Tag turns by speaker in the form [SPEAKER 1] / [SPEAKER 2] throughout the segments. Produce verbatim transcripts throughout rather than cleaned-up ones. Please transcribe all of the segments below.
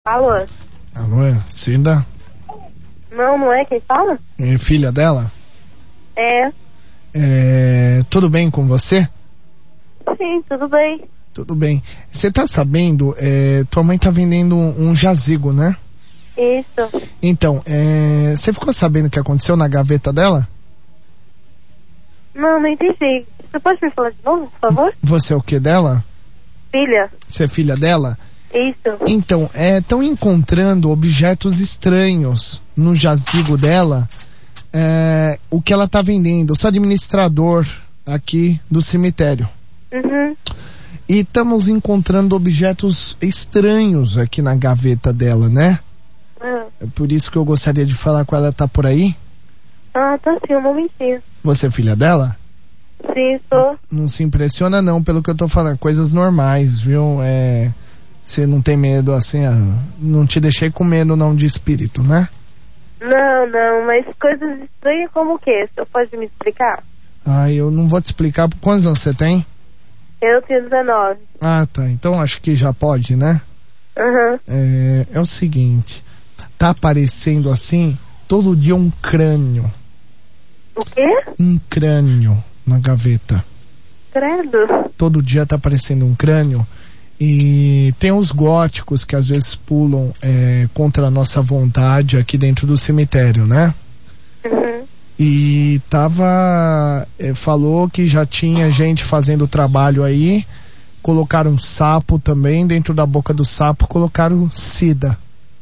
[SPEAKER 1] Alô?
[SPEAKER 2] Alô, é Cida?
[SPEAKER 1] Não, não é quem fala?
[SPEAKER 2] É filha dela?
[SPEAKER 1] É.
[SPEAKER 2] É, tudo bem com você?
[SPEAKER 1] Sim, tudo bem.
[SPEAKER 2] Tudo bem. Você tá sabendo, é, tua mãe tá vendendo um, um jazigo, né?
[SPEAKER 1] Isso.
[SPEAKER 2] Então, é, você ficou sabendo o que aconteceu na gaveta dela?
[SPEAKER 1] Não, não entendi. Você pode me falar de novo, por favor?
[SPEAKER 2] Você é o que dela?
[SPEAKER 1] Filha.
[SPEAKER 2] Você é filha dela?
[SPEAKER 1] Isso.
[SPEAKER 2] Então, estão encontrando objetos estranhos no jazigo dela, é, o que ela tá vendendo. Eu sou administrador aqui do cemitério.
[SPEAKER 1] Uhum.
[SPEAKER 2] E estamos encontrando objetos estranhos aqui na gaveta dela, né?
[SPEAKER 1] Ah,
[SPEAKER 2] É por isso que eu gostaria de falar com ela. Tá por aí?
[SPEAKER 1] ah tá sim, um momentinho.
[SPEAKER 2] Você é filha dela?
[SPEAKER 1] Sim, sou.
[SPEAKER 2] Não se impressiona não pelo que eu tô falando. Coisas normais, viu? É... Você não tem medo, assim, ah, não te deixei com medo não de espírito, né?
[SPEAKER 1] Não, não, mas coisas estranhas como o quê? Você pode me explicar?
[SPEAKER 2] Ah, eu não vou te explicar. Quantos anos você tem?
[SPEAKER 1] Eu tenho dezenove.
[SPEAKER 2] Ah, tá. Então acho que já pode, né?
[SPEAKER 1] Uhum.
[SPEAKER 2] É, é o seguinte. Tá aparecendo assim, todo dia um crânio.
[SPEAKER 1] O quê?
[SPEAKER 2] Um crânio na gaveta.
[SPEAKER 1] Credo.
[SPEAKER 2] Todo dia tá aparecendo um crânio. E tem os góticos que às vezes pulam é, contra a nossa vontade aqui dentro do cemitério, né?
[SPEAKER 1] Uhum.
[SPEAKER 2] E tava... É, falou que já tinha gente fazendo trabalho aí. Colocaram um sapo também. Dentro da boca do sapo colocaram sida.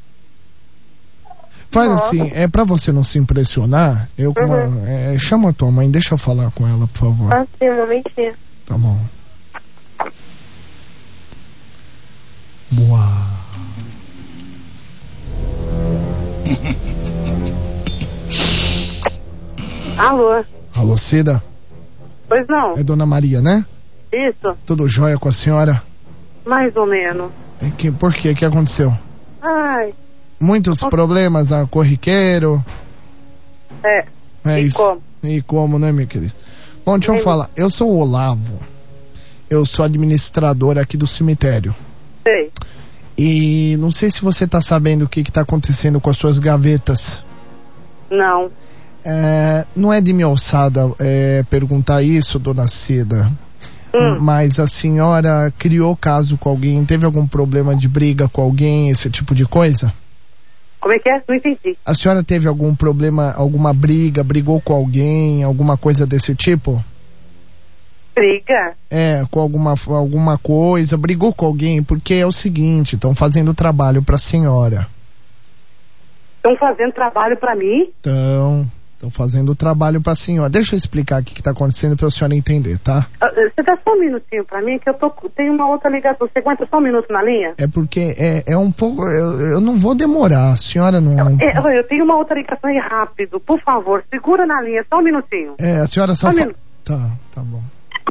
[SPEAKER 2] Faz
[SPEAKER 1] Nossa.
[SPEAKER 2] assim, é pra você não se impressionar. Eu com
[SPEAKER 1] Uhum.
[SPEAKER 2] a, é, chama a tua mãe, deixa eu falar com ela, por favor.
[SPEAKER 1] Ah, sim, um momentinho.
[SPEAKER 2] Tá bom. Boa.
[SPEAKER 1] Alô?
[SPEAKER 2] Alô, Cida?
[SPEAKER 1] Pois não.
[SPEAKER 2] É Dona Maria, né?
[SPEAKER 1] Isso,
[SPEAKER 2] Tudo jóia com a senhora?
[SPEAKER 1] mais ou menos.
[SPEAKER 2] É que, por quê? O que aconteceu?
[SPEAKER 1] Ai,
[SPEAKER 2] Muitos problemas a corriqueiro?
[SPEAKER 1] é.
[SPEAKER 2] É
[SPEAKER 1] E
[SPEAKER 2] isso.
[SPEAKER 1] como?
[SPEAKER 2] E como, né, meu querido? Bom, deixa eu
[SPEAKER 1] Bem-
[SPEAKER 2] falar. Eu sou o Olavo. Eu sou administrador aqui do cemitério.
[SPEAKER 1] Sei.
[SPEAKER 2] E não sei se você tá sabendo o que que tá acontecendo com as suas gavetas.
[SPEAKER 1] Não.
[SPEAKER 2] É, não é de minha alçada é, perguntar isso, dona Cida.
[SPEAKER 1] Hum.
[SPEAKER 2] Mas a senhora criou caso com alguém? Teve algum problema de briga com alguém, esse tipo de coisa?
[SPEAKER 1] Como é que é? Não entendi.
[SPEAKER 2] A senhora teve algum problema, alguma briga, brigou com alguém, alguma coisa desse tipo?
[SPEAKER 1] Briga?
[SPEAKER 2] É, com alguma, alguma coisa, brigou com alguém, porque é o seguinte, estão fazendo trabalho pra senhora.
[SPEAKER 1] Estão fazendo trabalho pra mim?
[SPEAKER 2] Então, estão fazendo trabalho pra senhora. Deixa eu explicar o que que tá acontecendo pra senhora entender, tá?
[SPEAKER 1] Ah, Você dá só um minutinho pra mim, que eu tô, tenho uma outra ligação. Você aguenta só um minuto na linha?
[SPEAKER 2] É porque é, é um pouco, eu, eu não vou demorar, a senhora não...
[SPEAKER 1] É, eu tenho uma outra ligação aí rápido. Por favor, segura na linha, só um minutinho.
[SPEAKER 2] É, a senhora só...
[SPEAKER 1] Só um
[SPEAKER 2] fa-
[SPEAKER 1] minuto.
[SPEAKER 2] Tá, tá bom.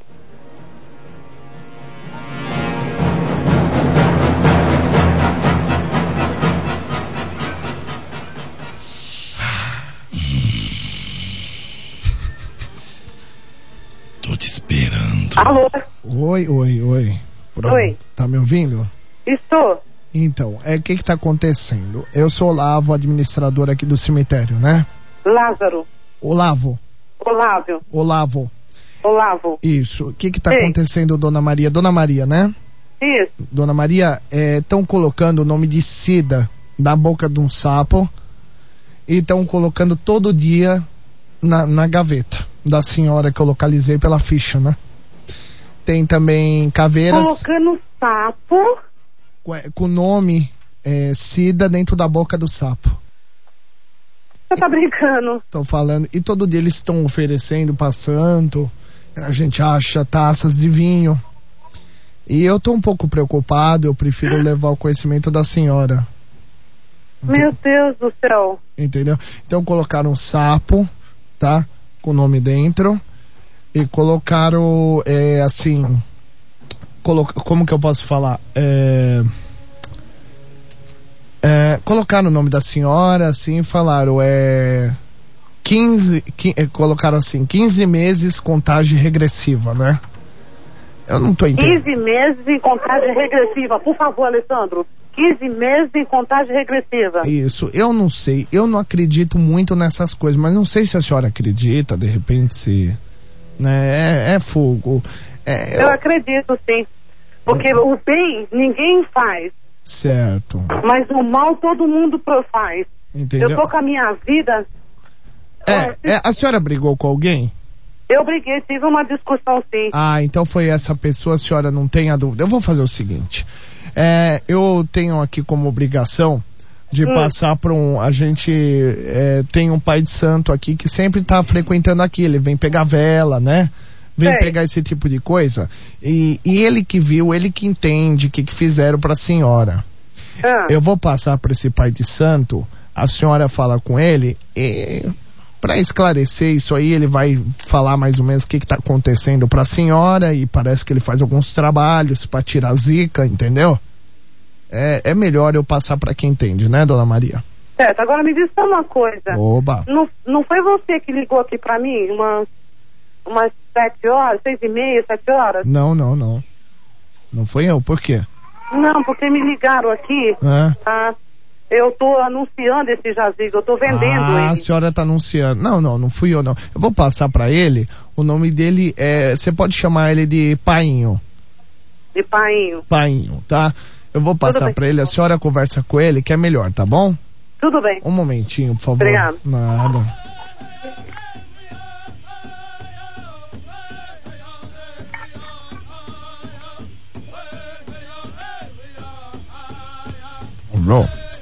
[SPEAKER 3] Tô te esperando.
[SPEAKER 1] Alô?
[SPEAKER 2] Oi, oi, oi. Pronto.
[SPEAKER 1] Oi.
[SPEAKER 2] Tá me ouvindo?
[SPEAKER 1] Estou.
[SPEAKER 2] Então, é o que que tá acontecendo? Eu sou Olavo, administrador aqui do cemitério, né?
[SPEAKER 1] Lázaro.
[SPEAKER 2] Olavo,
[SPEAKER 1] Olávio.
[SPEAKER 2] Olavo,
[SPEAKER 1] Olavo.
[SPEAKER 2] isso. O que que tá
[SPEAKER 1] Ei.
[SPEAKER 2] acontecendo, Dona Maria? Dona Maria, né?
[SPEAKER 1] Isso.
[SPEAKER 2] Dona Maria, estão colocando o nome de Cida na boca de um sapo e estão colocando todo dia na, na gaveta da senhora que eu localizei pela ficha, né? Tem também caveiras
[SPEAKER 1] Colocando sapo.
[SPEAKER 2] com, com o nome é, Cida dentro da boca do sapo.
[SPEAKER 1] Você tá brincando?
[SPEAKER 2] Estão falando, e todo dia eles estão oferecendo pra santo, a gente acha taças de vinho. E eu tô um pouco preocupado, eu prefiro levar o conhecimento da senhora.
[SPEAKER 1] Meu Deus do céu.
[SPEAKER 2] Entendeu? Então colocaram um sapo, tá? Com o nome dentro. E colocaram, é, assim... Colo- como que eu posso falar? É... É, colocaram o nome da senhora, assim, e falaram, é... quinze, qui- é, colocaram assim, quinze meses contagem regressiva, né? Eu não tô entendendo.
[SPEAKER 1] quinze meses em contagem regressiva. Por favor, Alessandro.
[SPEAKER 4] quinze meses em contagem regressiva.
[SPEAKER 2] Isso, eu não sei, eu não acredito muito nessas coisas, mas não sei se a senhora acredita, de repente se, né, é, é fogo. É,
[SPEAKER 4] eu... eu acredito sim, porque o bem ninguém faz.
[SPEAKER 2] Certo.
[SPEAKER 4] Mas o mal todo mundo faz.
[SPEAKER 2] Entendeu?
[SPEAKER 4] Eu tô com a minha vida...
[SPEAKER 2] É, é, a senhora brigou com alguém?
[SPEAKER 4] Eu briguei, tive uma discussão sim.
[SPEAKER 2] Ah, então foi essa pessoa, a senhora não tem a dúvida. Eu vou fazer o seguinte, é, eu tenho aqui como obrigação de hum. passar para um, a gente é, tem um pai de santo aqui que sempre tá frequentando aqui, ele vem pegar vela, né? Vem Sei. pegar esse tipo de coisa, e, e ele que viu, ele que entende o que, que fizeram para a senhora. Ah. Eu vou passar para esse pai de santo, a senhora fala com ele e... para esclarecer isso aí, ele vai falar mais ou menos o que está acontecendo para a senhora, e parece que ele faz alguns trabalhos para tirar zica, entendeu? É, é melhor eu passar para quem entende, né, dona Maria?
[SPEAKER 4] Certo, agora me diz só uma coisa.
[SPEAKER 2] Oba.
[SPEAKER 4] Não, não foi você que ligou aqui para mim umas, umas sete horas, seis e meia, sete horas?
[SPEAKER 2] Não, não, não. Não foi eu, por quê?
[SPEAKER 4] Não, porque me ligaram aqui,
[SPEAKER 2] é.
[SPEAKER 4] tá? Eu tô anunciando esse jazigo, eu tô vendendo
[SPEAKER 2] ah,
[SPEAKER 4] ele.
[SPEAKER 2] A senhora tá anunciando. Não, não, não fui eu não. Eu vou passar pra ele, o nome dele é, você pode chamar ele de Painho.
[SPEAKER 4] De Painho.
[SPEAKER 2] Painho, tá? Eu vou passar pra ele, a senhora conversa com ele, que é melhor, tá bom?
[SPEAKER 4] Tudo bem.
[SPEAKER 2] Um momentinho, por favor.
[SPEAKER 4] Obrigado.
[SPEAKER 2] Nada. Alô?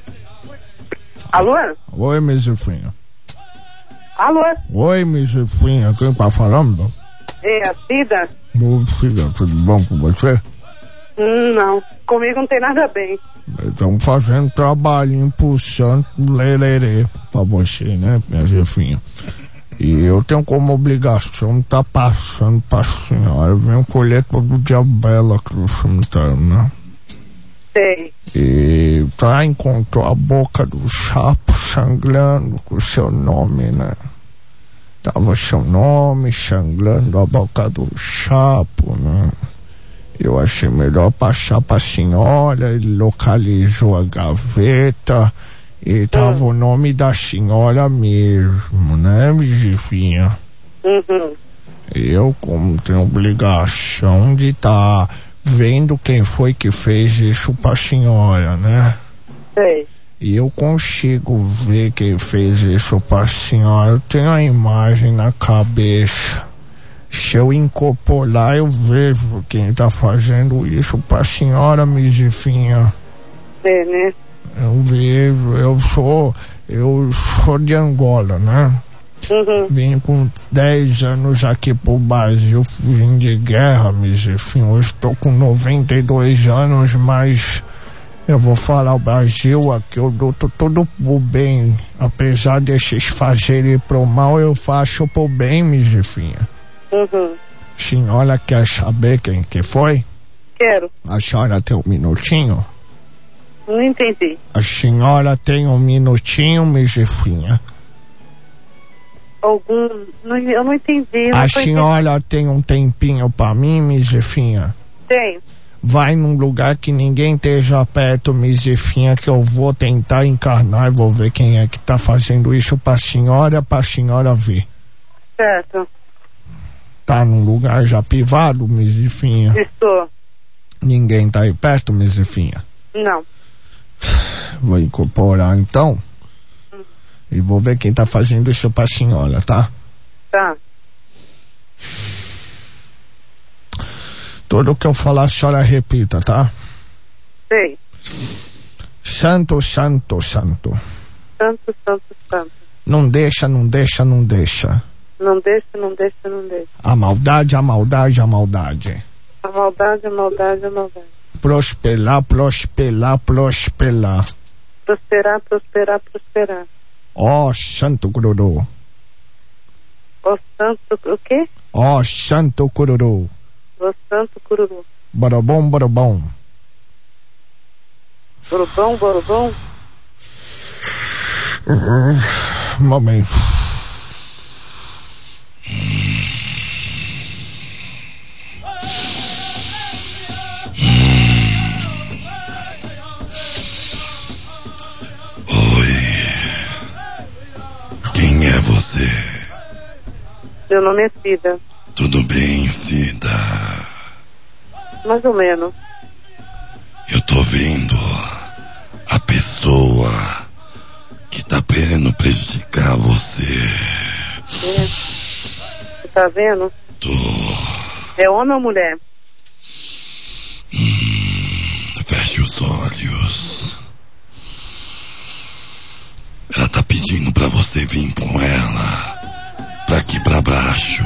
[SPEAKER 4] Alô?
[SPEAKER 2] Oi, minha Jefinha.
[SPEAKER 4] Alô?
[SPEAKER 2] Oi, minha Jefinha, quem tá falando?
[SPEAKER 4] É a Cida.
[SPEAKER 2] Ô, Cida, tudo bom com você?
[SPEAKER 4] Hum, não, comigo não tem nada bem.
[SPEAKER 2] Estamos fazendo trabalhinho puxando lererê pra você, né, minha Jefinha? E eu tenho como obrigação tá passando pra senhora, eu venho colher todo dia bela aqui no cemitério, né?
[SPEAKER 4] Sei.
[SPEAKER 2] E tá, encontrou a boca do sapo sangrando com o seu nome, né? Tava seu nome sangrando a boca do sapo, né? Eu achei melhor passar pra senhora, ele localizou a gaveta e tava uhum. o nome da senhora mesmo, né, minha Jefinha?
[SPEAKER 4] Uhum.
[SPEAKER 2] Eu, como tenho obrigação de estar... Tá vendo quem foi que fez isso pra senhora, né?
[SPEAKER 4] Sei.
[SPEAKER 2] E eu consigo ver quem fez isso pra senhora. Eu tenho a imagem na cabeça. Se eu incorporar, eu vejo quem tá fazendo isso pra senhora, minha Jefinha.
[SPEAKER 4] É, né?
[SPEAKER 2] Eu vejo, eu sou, eu sou de Angola, né?
[SPEAKER 4] Uhum.
[SPEAKER 2] Vim com dez anos aqui pro Brasil, vim de guerra, enfim, hoje estou com noventa e dois anos, mas eu vou falar o Brasil aqui, eu dou tudo pro bem, apesar desses fazerem pro mal, eu faço pro bem, minha filha.
[SPEAKER 4] Uhum.
[SPEAKER 2] Senhora quer saber quem que foi?
[SPEAKER 4] Quero.
[SPEAKER 2] A senhora tem um minutinho?
[SPEAKER 4] Não entendi.
[SPEAKER 2] A senhora tem um minutinho, minha filha?
[SPEAKER 4] Algum... Não, eu não entendi. Não
[SPEAKER 2] a senhora entendi. Tem um tempinho pra mim, minha Jefinha?
[SPEAKER 4] Tenho.
[SPEAKER 2] Vai num lugar que ninguém esteja perto, minha Jefinha, que eu vou tentar encarnar e vou ver quem é que tá fazendo isso pra senhora, pra senhora ver.
[SPEAKER 4] Certo.
[SPEAKER 2] Tá num lugar já privado, minha Jefinha?
[SPEAKER 4] Estou.
[SPEAKER 2] Ninguém tá aí perto, minha Jefinha?
[SPEAKER 4] Não.
[SPEAKER 2] Vou incorporar então. E vou ver quem tá fazendo isso pra senhora, tá?
[SPEAKER 4] Tá.
[SPEAKER 2] Tudo que eu falar, a senhora repita, tá?
[SPEAKER 4] Sei.
[SPEAKER 2] Santo, santo, santo.
[SPEAKER 4] Santo, santo, santo.
[SPEAKER 2] Não deixa, não deixa, não deixa.
[SPEAKER 4] Não deixa, não deixa, não deixa.
[SPEAKER 2] A maldade, a maldade, a maldade.
[SPEAKER 4] A maldade, a maldade, a maldade.
[SPEAKER 2] Prosperar, prosperar, prosperar.
[SPEAKER 4] Prosperar, prosperar, prosperar.
[SPEAKER 2] Ó, oh, santo cururu.
[SPEAKER 4] Ó, oh, santo, o quê?
[SPEAKER 2] Ó, oh, santo cururu.
[SPEAKER 4] Ó, oh, santo cururu.
[SPEAKER 2] Borobom, borobom.
[SPEAKER 4] Borobom, borobom.
[SPEAKER 2] Uh, momento.
[SPEAKER 4] Meu nome é Cida.
[SPEAKER 3] Tudo bem, Cida?
[SPEAKER 4] Mais ou menos.
[SPEAKER 3] Eu tô vendo a pessoa que tá querendo prejudicar você.
[SPEAKER 4] É. Você tá vendo?
[SPEAKER 3] Tô.
[SPEAKER 4] É homem ou mulher?
[SPEAKER 3] Hum, feche os olhos. Ela tá pedindo pra você vir com ela pra aqui pra baixo.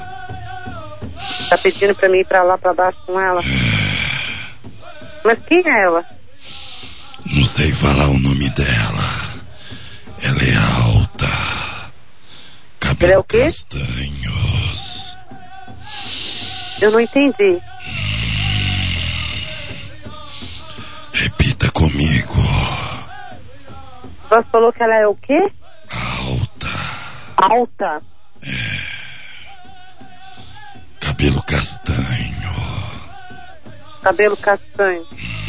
[SPEAKER 4] Tá pedindo pra mim ir pra lá pra baixo com ela?
[SPEAKER 3] É.
[SPEAKER 4] Mas quem é ela?
[SPEAKER 3] Não sei falar o nome dela. Ela é alta. Cabelo
[SPEAKER 4] Ela é o quê?
[SPEAKER 3] castanhos.
[SPEAKER 4] Eu não entendi.
[SPEAKER 3] Repita comigo.
[SPEAKER 4] Você falou que ela é o quê?
[SPEAKER 3] Alta.
[SPEAKER 4] Alta.
[SPEAKER 3] Cabelo castanho.
[SPEAKER 4] Cabelo castanho.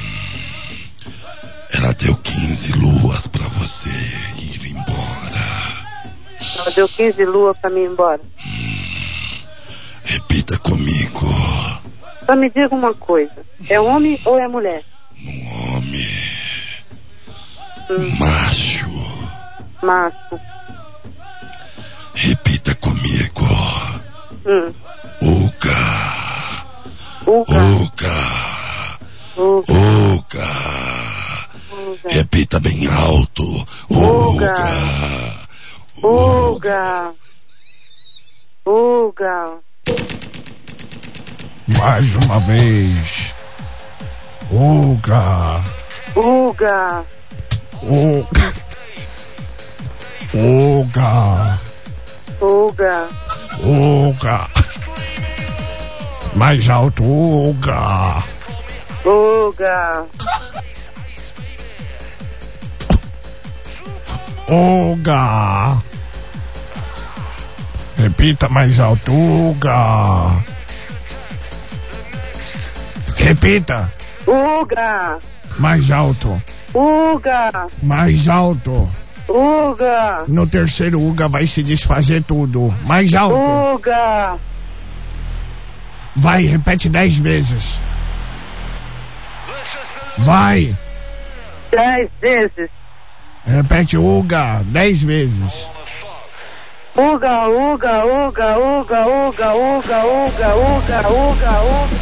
[SPEAKER 3] Ela deu quinze luas pra você ir embora.
[SPEAKER 4] Ela deu quinze luas pra mim ir embora.
[SPEAKER 3] Repita comigo.
[SPEAKER 4] Só me diga uma coisa. É homem ou é mulher?
[SPEAKER 3] Um homem.
[SPEAKER 4] Hum.
[SPEAKER 3] Macho.
[SPEAKER 4] Macho.
[SPEAKER 3] Repita comigo.
[SPEAKER 4] Hum.
[SPEAKER 3] Uga.
[SPEAKER 4] Uga.
[SPEAKER 3] Uga.
[SPEAKER 4] Uga.
[SPEAKER 3] Uga.
[SPEAKER 4] Uga.
[SPEAKER 3] Repita bem alto.
[SPEAKER 4] Uga.
[SPEAKER 3] Uga.
[SPEAKER 4] Uga. Uga.
[SPEAKER 2] Mais uma vez. Uga.
[SPEAKER 4] Uga.
[SPEAKER 2] Uga. Uga.
[SPEAKER 4] Uga.
[SPEAKER 2] Uga. Mais alto, Uga.
[SPEAKER 4] Uga.
[SPEAKER 2] Uga. Repita mais alto, Uga. Repita.
[SPEAKER 4] Uga.
[SPEAKER 2] Mais alto.
[SPEAKER 4] Uga.
[SPEAKER 2] Mais alto.
[SPEAKER 4] Uga.
[SPEAKER 2] No terceiro Uga vai se desfazer tudo. Mais alto.
[SPEAKER 4] Uga.
[SPEAKER 2] Vai, repete dez vezes. Vai.
[SPEAKER 4] Dez vezes.
[SPEAKER 2] Repete Uga dez vezes.
[SPEAKER 4] Uga, uga, uga, uga, uga, uga, uga, uga, uga, uga.